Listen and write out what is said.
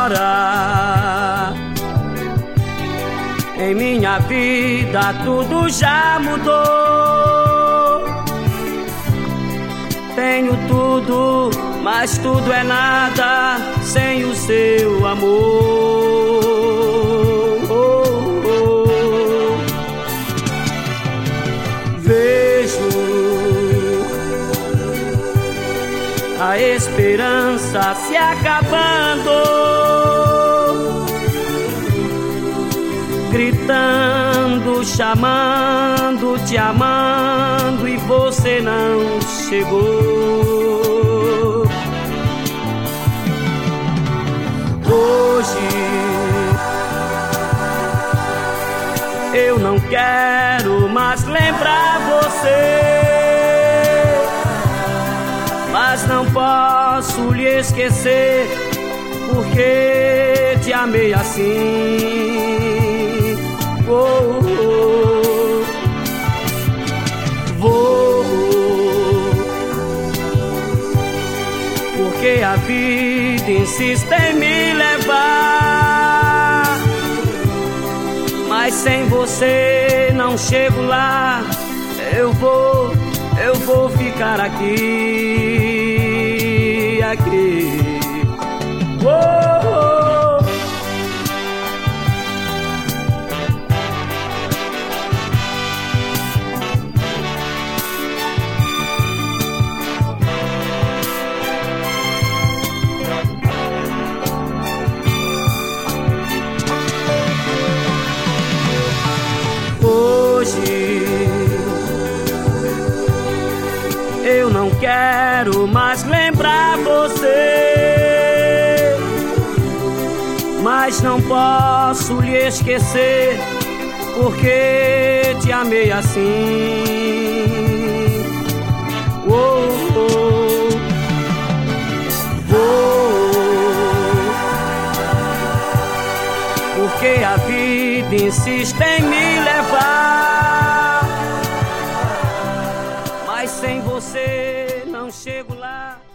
embora. Em minha vida tudo já mudou. Tenho tudo, mas tudo é nada sem o seu amor. Vejo a esperança se acabando, gritando, chamando, te amando, e você não chegou. Hoje eu não quero mais lembrar você, mas não posso lhe esquecer, porque te amei assim. Vou, porque a vida insiste em me levar, mas sem você não chego lá. Eu vou ficar aqui, aqui. Eu não quero mais lembrar você, mas não posso lhe esquecer, porque te amei assim. Porque a vida insiste em me levar, mas sem você não chego lá.